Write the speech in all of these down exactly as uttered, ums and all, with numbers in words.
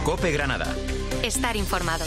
COPE Granada. Estar informado.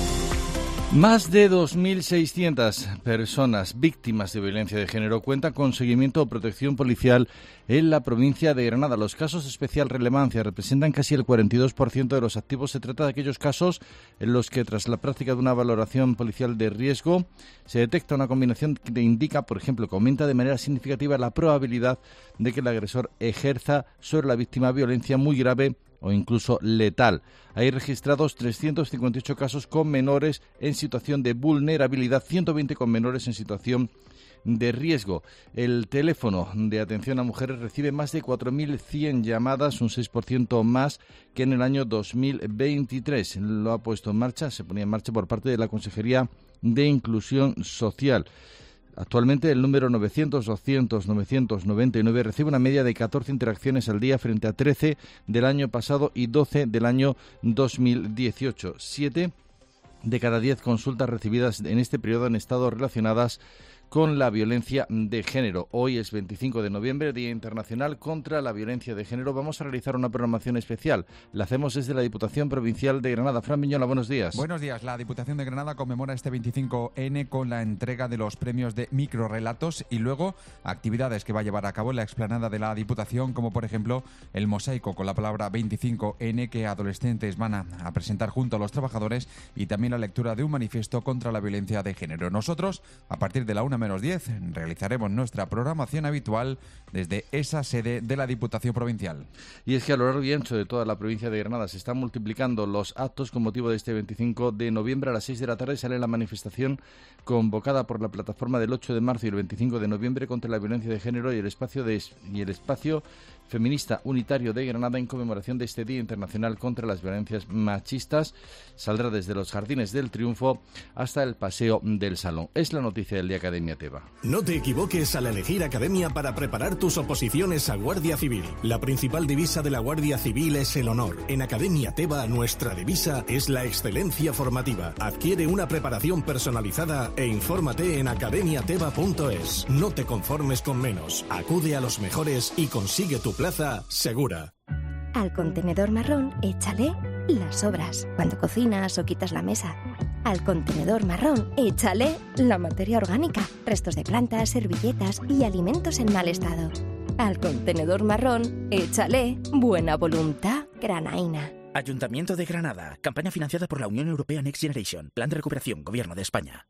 Más de dos mil seiscientas personas víctimas de violencia de género cuentan con seguimiento o protección policial en la provincia de Granada. Los casos de especial relevancia representan casi el cuarenta y dos por ciento de los activos. Se trata de aquellos casos en los que, tras la práctica de una valoración policial de riesgo, se detecta una combinación que indica, por ejemplo, que aumenta de manera significativa la probabilidad de que el agresor ejerza sobre la víctima violencia muy grave o incluso letal. Hay registrados trescientos cincuenta y ocho casos con menores en situación de vulnerabilidad, ciento veinte con menores en situación de riesgo. El teléfono de atención a mujeres recibe más de cuatro mil cien llamadas, un seis por ciento más que en el año dos mil veintitrés. Lo ha puesto en marcha, se ponía en marcha por parte de la Consejería de Inclusión Social. Actualmente el número novecientos doscientos novecientos noventa y nueve recibe una media de catorce interacciones al día frente a trece del año pasado y doce del año dos mil dieciocho. siete de cada diez consultas recibidas en este periodo han estado relacionadas con la violencia de género. Hoy es veinticinco de noviembre, Día Internacional contra la Violencia de Género. Vamos a realizar una programación especial. La hacemos desde la Diputación Provincial de Granada. Fran Miñola, buenos días. Buenos días. La Diputación de Granada conmemora este veinticinco ene con la entrega de los premios de microrrelatos y luego actividades que va a llevar a cabo en la explanada de la Diputación, como por ejemplo el mosaico con la palabra veinticinco ene que adolescentes van a, a presentar junto a los trabajadores y también la lectura de un manifiesto contra la violencia de género. Nosotros, a partir de la una menos diez, realizaremos nuestra programación habitual desde esa sede de la Diputación Provincial. Y es que a lo largo y ancho de toda la provincia de Granada se están multiplicando los actos con motivo de este veinticinco de noviembre. A las seis de la tarde sale la manifestación convocada por la plataforma del ocho de marzo y el veinticinco de noviembre contra la violencia de género y el espacio de, y el espacio feminista unitario de Granada en conmemoración de este Día Internacional contra las Violencias Machistas. Saldrá desde los Jardines del Triunfo hasta el Paseo del Salón. Es la noticia del día Academia Teba. No te equivoques al elegir Academia para preparar tus oposiciones a Guardia Civil. La principal divisa de la Guardia Civil es el honor. En Academia Teba, nuestra divisa es la excelencia formativa. Adquiere una preparación personalizada e infórmate en academia teba punto es. No te conformes con menos. Acude a los mejores y consigue tu plaza segura. Al contenedor marrón, échale las sobras cuando cocinas o quitas la mesa. Al contenedor marrón, échale la materia orgánica, restos de plantas, servilletas y alimentos en mal estado. Al contenedor marrón, échale buena voluntad granaína. Ayuntamiento de Granada. Campaña financiada por la Unión Europea Next Generation. Plan de recuperación. Gobierno de España.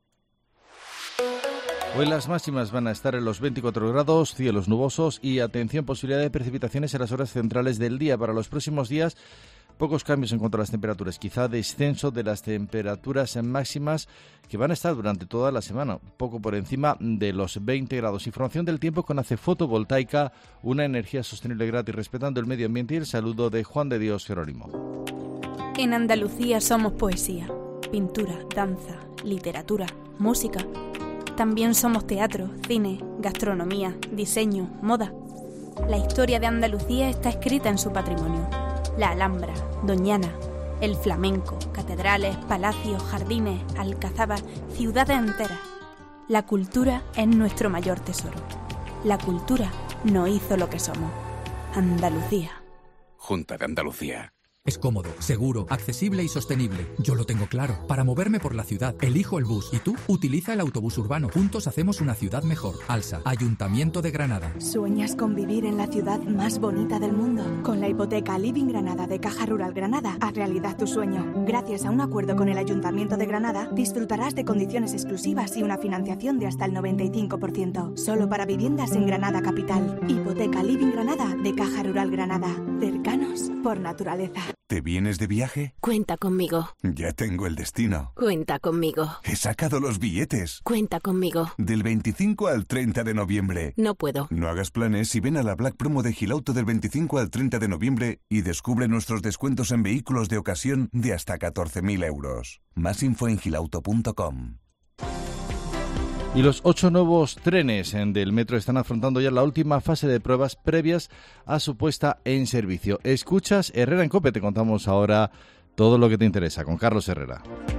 Hoy las máximas van a estar en los veinticuatro grados, cielos nubosos y, atención, posibilidad de precipitaciones en las horas centrales del día. Para los próximos días, pocos cambios en cuanto a las temperaturas, quizá descenso de las temperaturas máximas que van a estar durante toda la semana, poco por encima de los veinte grados. Información del tiempo con ACE Fotovoltaica, una energía sostenible gratis respetando el medio ambiente, y el saludo de Juan de Dios Jerónimo. En Andalucía somos poesía, pintura, danza, literatura, música. También somos teatro, cine, gastronomía, diseño, moda. La historia de Andalucía está escrita en su patrimonio. La Alhambra, Doñana, el flamenco, catedrales, palacios, jardines, alcazabas, ciudades enteras. La cultura es nuestro mayor tesoro. La cultura nos hizo lo que somos. Andalucía. Junta de Andalucía. Es cómodo, seguro, accesible y sostenible. Yo lo tengo claro. Para moverme por la ciudad, elijo el bus. ¿Y tú? Utiliza el autobús urbano. Juntos hacemos una ciudad mejor. ALSA, Ayuntamiento de Granada. ¿Sueñas con vivir en la ciudad más bonita del mundo? Con la hipoteca Living Granada de Caja Rural Granada, haz realidad tu sueño. Gracias a un acuerdo con el Ayuntamiento de Granada, disfrutarás de condiciones exclusivas y una financiación de hasta el noventa y cinco por ciento. Solo para viviendas en Granada Capital. Hipoteca Living Granada de Caja Rural Granada. Cercanos por naturaleza. ¿Te vienes de viaje? Cuenta conmigo. Ya tengo el destino. Cuenta conmigo. He sacado los billetes. Cuenta conmigo. Del veinticinco al treinta de noviembre. No puedo. No hagas planes y ven a la Black Promo de Gilauto del veinticinco al treinta de noviembre y descubre nuestros descuentos en vehículos de ocasión de hasta catorce mil euros. Más info en gilauto punto com. Y los ocho nuevos trenes del metro están afrontando ya la última fase de pruebas previas a su puesta en servicio. Escuchas Herrera en COPE, te contamos ahora todo lo que te interesa con Carlos Herrera.